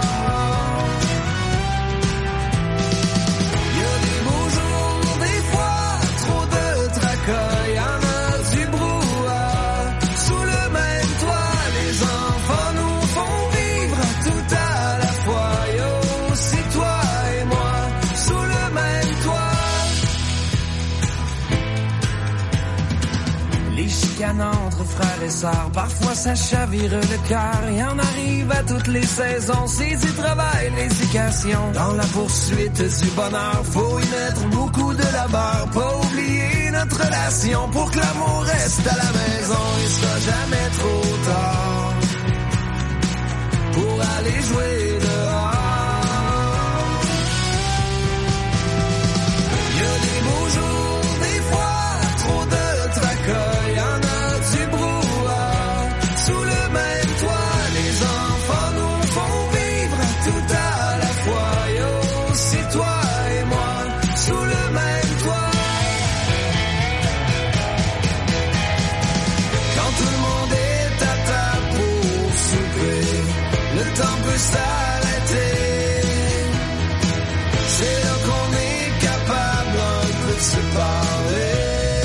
Y'a des beaux jours, des fois trop de tracas. Y'en a du brouhaha sous le même toit. Les enfants nous font vivre tout à la fois. Yo, c'est toi et moi sous le même toit. Les chicanes entre frères et sœurs, parfois ça chavire le cœur. Y'en arrive à toutes les saisons, c'est du travail, l'éducation. Dans la poursuite du bonheur, faut y mettre beaucoup de labeur. Pas oublier notre relation pour que l'amour reste à la maison. Il sera jamais trop tard pour aller jouer dehors. Y'a des beaux jours, des fois trop de tracas. Y'en a du brouhaha sous le même toit. Les enfants nous font vivre tout à la fois. Yo, c'est toi et moi sous le même toit. Quand tout le monde est à table pour souper, le temps peut s'arrêter. C'est là qu'on est capable un peu de se parler.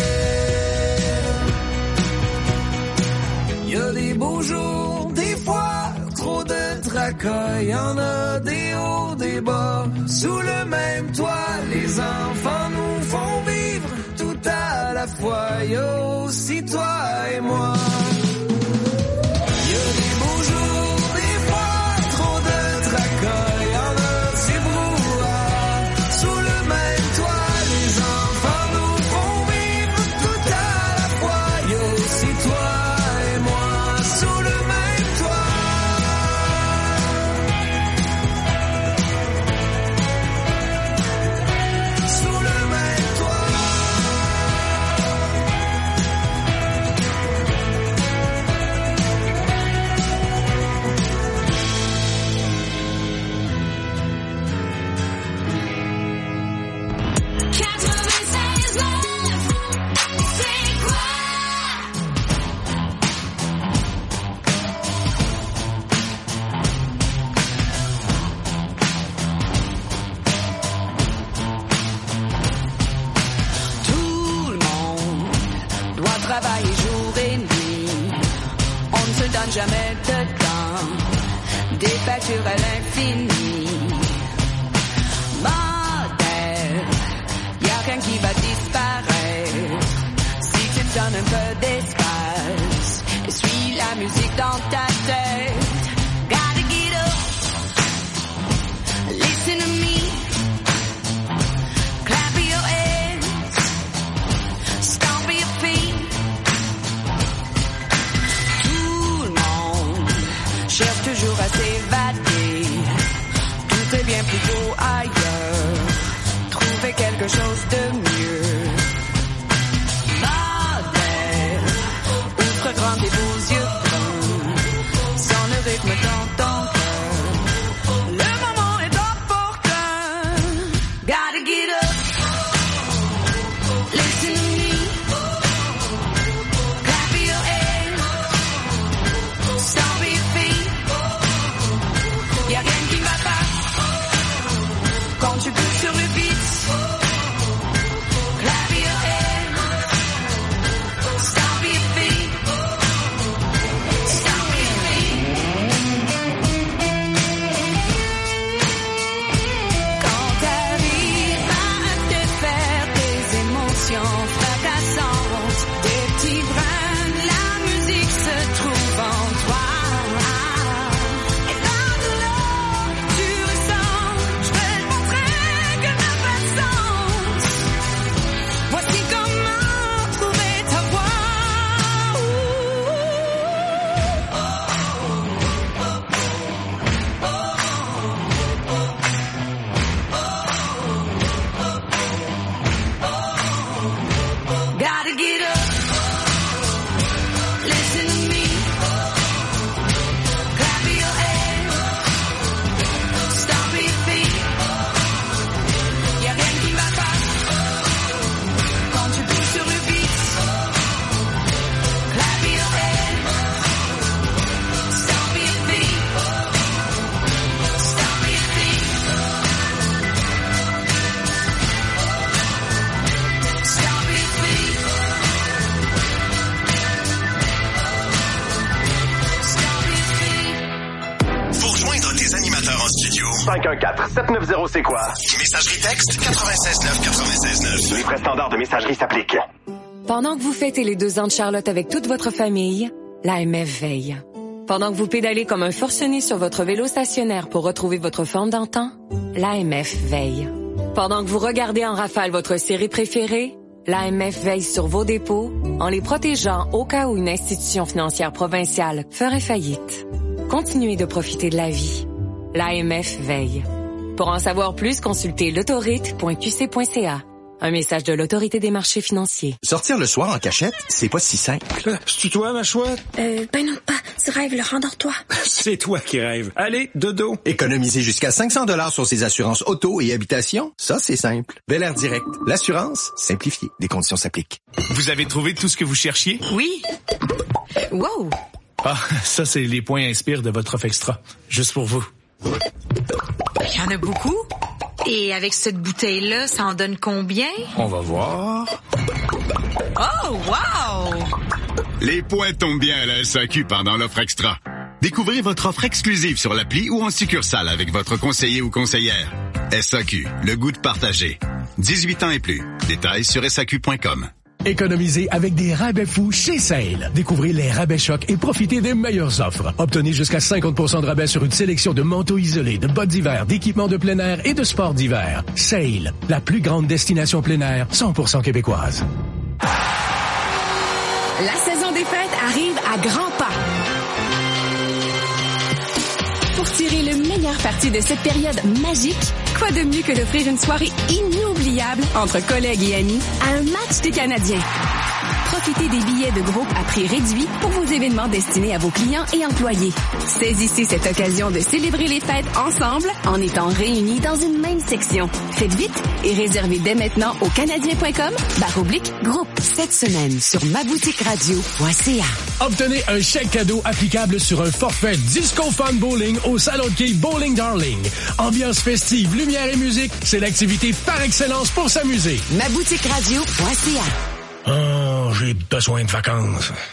Y'a des beaux jours, des fois trop de tracas. Y'en a des hauts, des bas sous le même toit. Les enfants nous font vivre tout à la fois. Yo, c'est toi et moi. Y'a des beaux jours, des fois trop de tracas. Y'en a du brouhaha sous le même toit. Les enfants nous font vivre rentre jamais dedans. Des factures à l'infini. Modèle, y'a rien qui va disparaître. Si tu te donnes un peu d'espace, et suis la musique dans ta tête. Gotta get up, listen to me. Clap your hands, stomp your feet. Tout le monde cherche toujours à s'évader. Tout est bien plus beau ailleurs. Trouver quelque chose de mieux. Modèle, ouvre grand tes beaux yeux bruns. Sans le rythme dans ton cœur. Le moment est opportun. Gotta get up. Listen to me. Clap your hands. Stomp your feet. Y'a rien qui va pas. Quand tu bouges sur le beat. Clap your hands. Stomp your feet. Stomp your feet. Quand t'arrives à te faire des émotions fracassantes, des petits brins, la musique se trouve en toi. Et dans de l'eau, tu ressens, je vais te montrer que n'a pas de sens. Voici comment trouver ta voix. Gotta get up. Listen to me. Clap your hands. Stomp your feet. Y'a rien qui va pas. Quand tu bouges sur le beat. Clap your hands. Stomp your feet. Stomp your feet. Stomp your feet. Stomp your feet. Pour rejoindre tes animateurs en studio, cinq un quatre sept neuf zéro c'est quoi? messagerie texte quatre-vingt-seize neuf quatre-vingt-seize neuf. Les frais standards de messagerie s'appliquent. Pendant que vous fêtez les deux ans de Charlotte avec toute votre famille, l'A M F veille. Pendant que vous pédalez comme un forcené sur votre vélo stationnaire pour retrouver votre forme d'antan, l'A M F veille. Pendant que vous regardez en rafale votre série préférée, l'A M F veille sur vos dépôts en les protégeant au cas où une institution financière provinciale ferait faillite. Continuez de profiter de la vie. L'A M F veille. Pour en savoir plus, consultez l'autorite point q c point c a. Un message de l'Autorité des marchés financiers. Sortir le soir en cachette, c'est pas si simple. C'est toi, ma chouette? Euh, ben non, pas. Tu rêves, le rendors-toi. C'est toi qui rêves. Allez, dodo. Économiser jusqu'à cinq cents dollars sur ses assurances auto et habitation, ça c'est simple. Bel Air Direct. L'assurance simplifiée. Des conditions s'appliquent. Vous avez trouvé tout ce que vous cherchiez? Oui. Wow. Ah, ça c'est les points inspire de votre offre extra. Juste pour vous. Il y en a beaucoup. Et avec cette bouteille-là, ça en donne combien? On va voir. Oh, wow! Les points tombent bien à la S A Q pendant l'offre extra. Découvrez votre offre exclusive sur l'appli ou en succursale avec votre conseiller ou conseillère. S A Q, le goût de partager. dix-huit ans et plus. Détails sur S A Q point com. Économisez avec des rabais fous chez Sale. Découvrez les rabais chocs et profitez des meilleures offres. Obtenez jusqu'à cinquante pour cent de rabais sur une sélection de manteaux isolés, de bottes d'hiver, d'équipements de plein air et de sports d'hiver. Sale, la plus grande destination plein air cent pour cent québécoise. La saison des fêtes arrive à grands pas. Pour tirer le meilleur parti de cette période magique, quoi de mieux que d'offrir une soirée inoubliable entre collègues et amis à un match des Canadiens. Profitez des billets de groupe à prix réduit pour vos événements destinés à vos clients et employés. Saisissez cette occasion de célébrer les fêtes ensemble en étant réunis dans une même section. Faites vite et réservez dès maintenant au canadien point com barre oblique groupe. Cette semaine sur ma boutique radio point c a. Obtenez un chèque cadeau applicable sur un forfait Disco Fun Bowling au Salon de quai Bowling Darling. Ambiance festive, lumière et musique, c'est l'activité par excellence pour s'amuser. ma boutique radio point c a. Oh, j'ai besoin de vacances.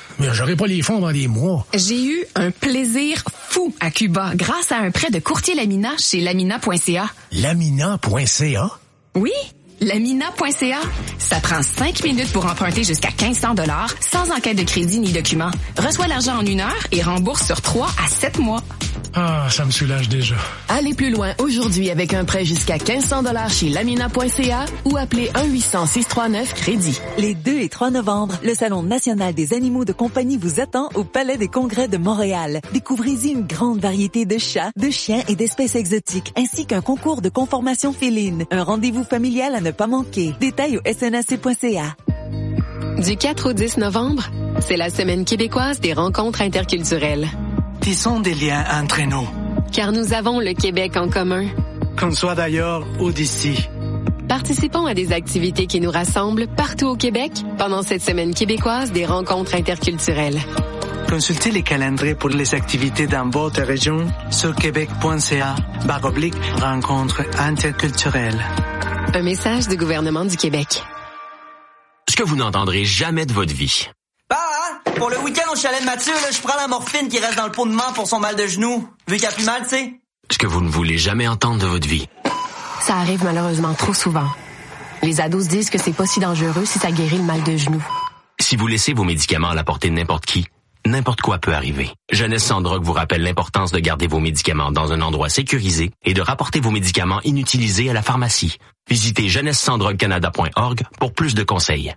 mais j'aurai pas les fonds dans des mois. J'ai eu un plaisir fou à Cuba grâce à un prêt de courtier Lamina chez lamina point c a. lamina point c a? Oui, lamina point c a. Ça prend cinq minutes pour emprunter jusqu'à quinze cents dollars sans enquête de crédit ni document. Reçois l'argent en une heure et rembourse sur trois à sept mois. Ah, ça me soulage déjà. Allez plus loin aujourd'hui avec un prêt jusqu'à quinze cents dollars chez lamina point c a ou appelez un huit cents six cent trente-neuf crédit. Les deux et trois novembre, le Salon national des animaux de compagnie vous attend au Palais des Congrès de Montréal. Découvrez-y une grande variété de chats, de chiens et d'espèces exotiques, ainsi qu'un concours de conformation féline. Un rendez-vous familial à ne pas manquer. Détails au s n a c point c a. Du quatre au dix novembre, c'est la Semaine québécoise des rencontres interculturelles. Tissons des liens entre nous. Car nous avons le Québec en commun. Qu'on soit d'ailleurs ou d'ici. Participons à des activités qui nous rassemblent partout au Québec pendant cette Semaine québécoise des rencontres interculturelles. Consultez les calendriers pour les activités dans votre région sur québec point c a barre oblique rencontres interculturelles. Un message du gouvernement du Québec. Ce que vous n'entendrez jamais de votre vie. Bah, hein? Pour le week-end au chalet de Mathieu, là, je prends la morphine qui reste dans le pot de menthe pour son mal de genou. Vu qu'il a plus mal, tu sais. Ce que vous ne voulez jamais entendre de votre vie. Ça arrive malheureusement trop souvent. Les ados se disent que c'est pas si dangereux si ça guérit le mal de genou. Si vous laissez vos médicaments à la portée de n'importe qui, n'importe quoi peut arriver. Jeunesse sans drogue vous rappelle l'importance de garder vos médicaments dans un endroit sécurisé et de rapporter vos médicaments inutilisés à la pharmacie. Visitez jeunesse sans drogue canada point org pour plus de conseils.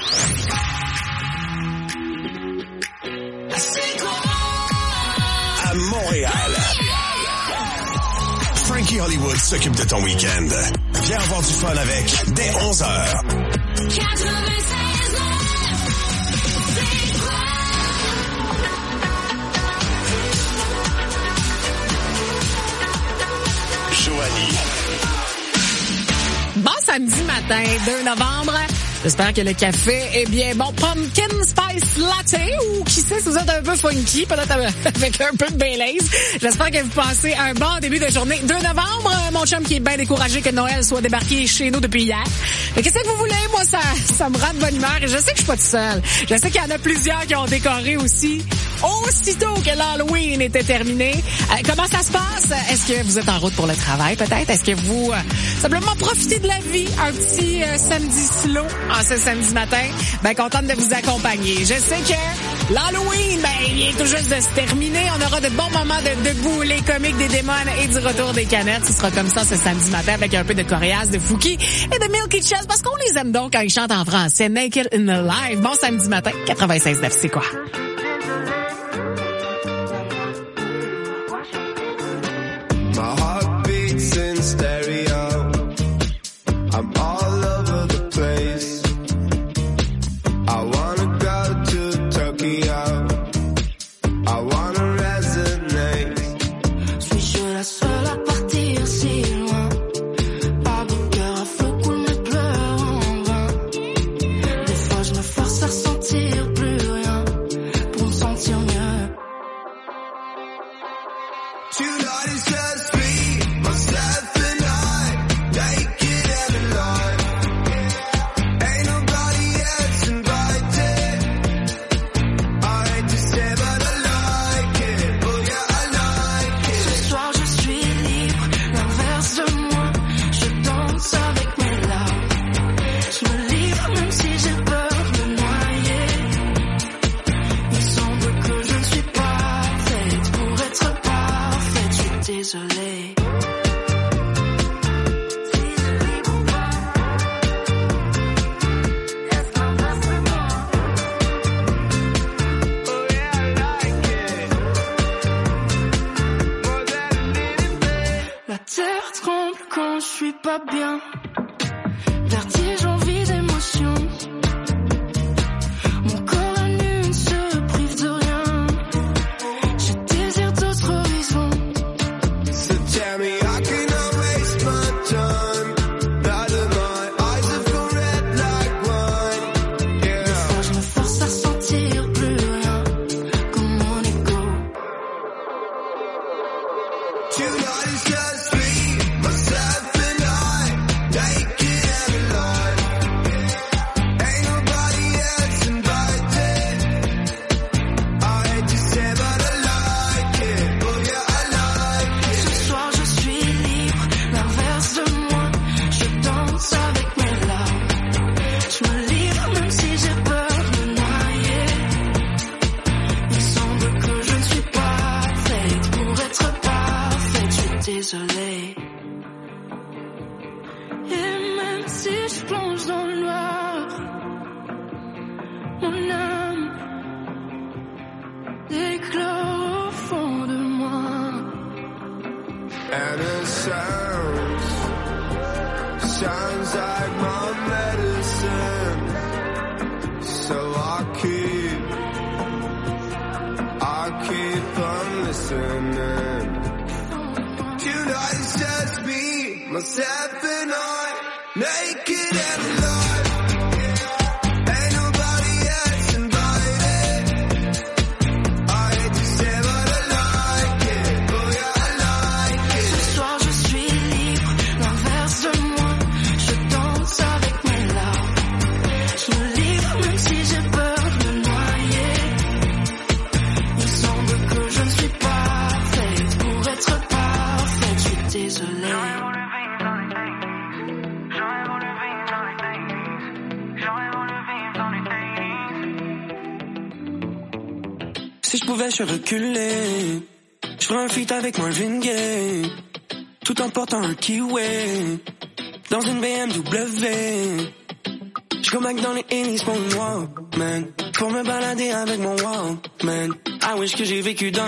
À Montréal, Frankie Hollywood s'occupe de ton week-end. Viens avoir du fun avec dès onze heures. Joanie. Bon samedi matin, deux novembre. J'espère que le café est bien bon. Pumpkin Spice Latte, ou qui sait si vous êtes un peu funky, peut-être avec un peu de Baileys. J'espère que vous passez un bon début de journée. deux novembre, mon chum qui est bien découragé que Noël soit débarqué chez nous depuis hier. Mais qu'est-ce que vous voulez? Moi, ça, ça me rend de bonne humeur et je sais que je suis pas toute seule. Je sais qu'il y en a plusieurs qui ont décoré aussi. Aussitôt que l'Halloween était terminé. Euh, comment ça se passe? Est-ce que vous êtes en route pour le travail, peut-être? Est-ce que vous, euh, simplement profitez de la vie? Un petit euh, samedi slow en ce samedi matin. Ben, contente de vous accompagner. Je sais que l'Halloween, ben, il vient tout juste de se terminer. On aura de bons moments de debout, les comiques des démons et du retour des canettes. Ce sera comme ça ce samedi matin avec un peu de Coréas, de Fouki et de Milky Chess parce qu'on les aime donc quand ils chantent en français. Naked in the Live. Bon samedi matin, quatre-vingt-seize neuf, c'est quoi? My heart beats in stereo. I'm all over the place. I wanna go to Tokyo. I wanna resonate. Suis-je la seule à partir si loin? Pas de cœur à feu coule mes pleurs en vain. Des fois je me force à ressentir plus rien pour me sentir mieux. Tonight is just me, myself and I, naked and alive. Ain't nobody else invited. I hate to say but I like it, oh yeah I like it. Ce soir je suis libre, l'inverse de moi. Je danse avec mes larmes. Je me livre même si j'ai peur de me noyer. Il semble que je ne suis pas faite pour être parfaite. Je suis désolée. La terre tremble quand je suis pas bien. Vertige, envie d'émotion. Mon corps à nu ne se prive de rien. Je désire d'autres horizons. So tell me how can I waste my time? Now that my eyes have gone red like wine. Yeah. Des fois je me force à ressentir plus rien comme mon ego. Tonight is just me, myself and I, naked désolée. Et même si je plonge dans le noir, mon âme éclore au fond de moi. And it sounds, sounds like my medicine. So I keep, I keep on listening. You know it's just me, myself and I, naked and alive. Ain't nobody else invited. I hate to say but I like it. Oh yeah, I like it. Ce soir je suis libre, l'inverse de moi. Je danse avec mes larmes. Je me livre même si j'ai peur de me noyer. Il semble que je ne suis pas faite pour être parfaite. Je suis désolée. Si je pouvais, je reculer. Je ferais un feat avec Marvin Gaye, tout en portant un kiwi dans une B M W. Je go back dans les Hills pour une walk, man, pour me balader avec mon Walkman. I wish que j'ai vécu dans